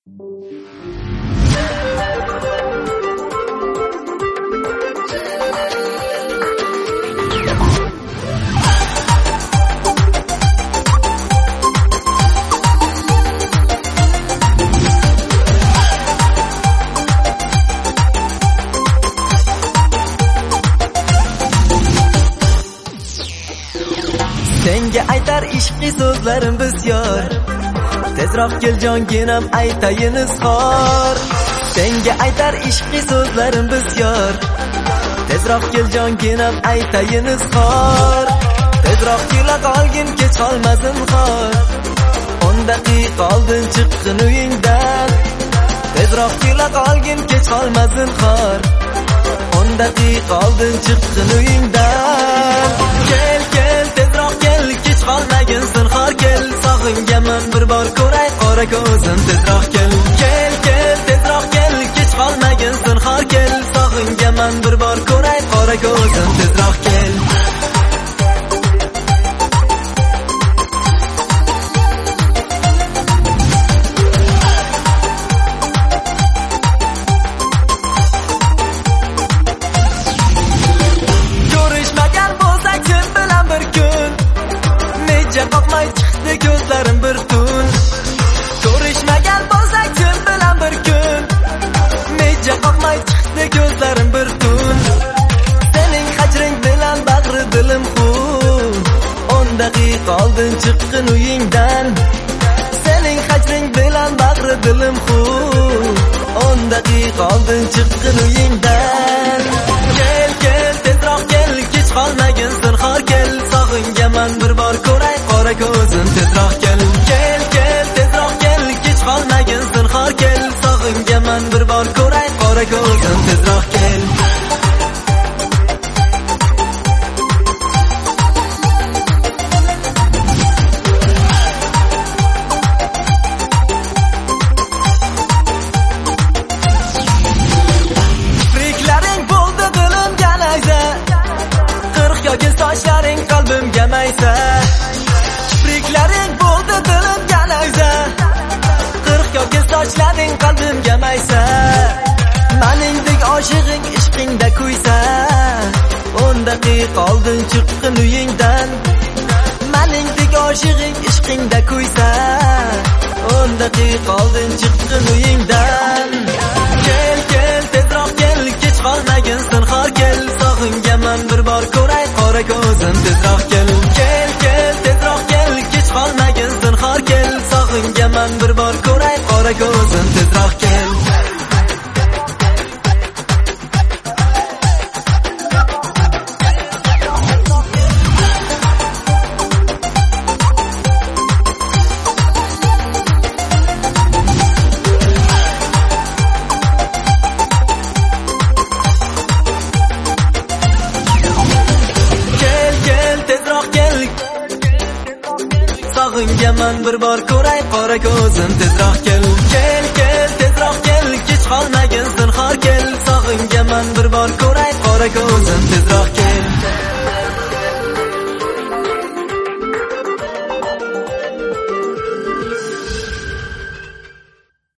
Senga aytar ishqiy so'zlarim bisyor, tezroq kel jonginam aytayin izhor. Senga aytar ishqiy so'zlarim bisyor, tezroq kel jonginam aytayin izhor. Tezroq kela qolgin kech qolmasin xor, 10 daqiqa oldin chiqqin uyingdan. Tezroq kela qolgin kech qolmasin xor, 10 daqiqa oldin chiqqin uyingdan. Kel kel tezroq kel, kech qolmagin zinhor kel, sog'ingaman bir bor ko'ray qora ko'zim. Tezroq kel kel kel tezroq kel, kech qolmagin zinhor kel, sog'ingaman bir bor ko'ray qora ko'zim. Tezroq kel. Qoqmay chiqdi ko'zlarim bir tun, ko'rishmagan bo'lsak sen bilan bir kun. Meja qoqmay chiqdi ko'zlarim bir tun, sening hajring bilan bag'ri dilim xun. 10 daqiqa oldin chiqqin uyingdan, sening hajring bilan bag'ri dilim xun. 10 daqiqa oldin chiqqin uyingdan. Kel kel tezroq kel, kech qolmagin zinhor kel, sog'ingaman bir bor ko'ray qora ko'zim. Tezroq kel kel kel tezroq kel, kech qolmagin zinhor kel, sog'ingaman bir bor ko'ray qora ko'zim. Tezroq kel. Kipriklaring bo'ldi dilimga nayza, 40 yoki sochlaring qalbimga maysa. Kipriklaring bo'ldi dilimga nayza, 40 yoki sochlaring qalbimga maysa. Meningdek oshig'ing ishqingda kuysa, 10 daqiqa oldin chiqqin uyingdan. Meningdek oshig'ing ishqingda kuysa, 10 daqiqa oldin chiqqin uyingdan. Kel kel tezroq kel, kech qolmagin zinhor kel, sog'ingaman bir bor ko'ray qora ko'zim. Tezroq kel kel kel tezroq kel, kech qolmagin zinhor kel, sog'ingaman bir bor ko'ray qora ko'zim. Tezroq kel. Sog'ingaman bir bor ko'ray qora ko'zim. Tezroq kel kel kel tezroq kel, kech qolmagin